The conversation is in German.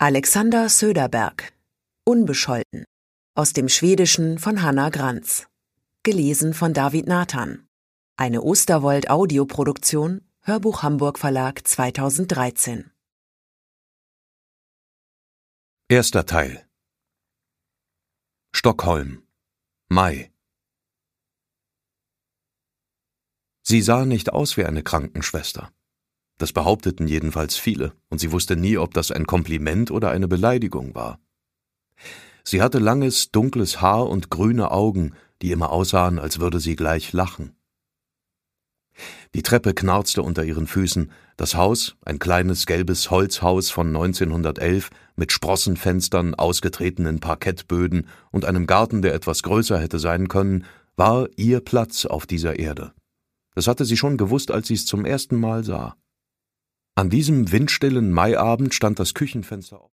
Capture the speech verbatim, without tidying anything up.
Alexander Söderberg. Unbescholten. Aus dem Schwedischen von Hanna Grantz. Gelesen von David Nathan. Eine Osterwold-Audioproduktion, Hörbuch Hamburg Verlag zweitausenddreizehn. Erster Teil. Stockholm. Mai. Sie sah nicht aus wie eine Krankenschwester. Das behaupteten jedenfalls viele, und sie wusste nie, ob das ein Kompliment oder eine Beleidigung war. Sie hatte langes, dunkles Haar und grüne Augen, die immer aussahen, als würde sie gleich lachen. Die Treppe knarzte unter ihren Füßen, das Haus, ein kleines gelbes Holzhaus von neunzehnhundertelf mit Sprossenfenstern, ausgetretenen Parkettböden und einem Garten, der etwas größer hätte sein können, war ihr Platz auf dieser Erde. Das hatte sie schon gewusst, als sie es zum ersten Mal sah. An diesem windstillen Maiabend stand das Küchenfenster auf.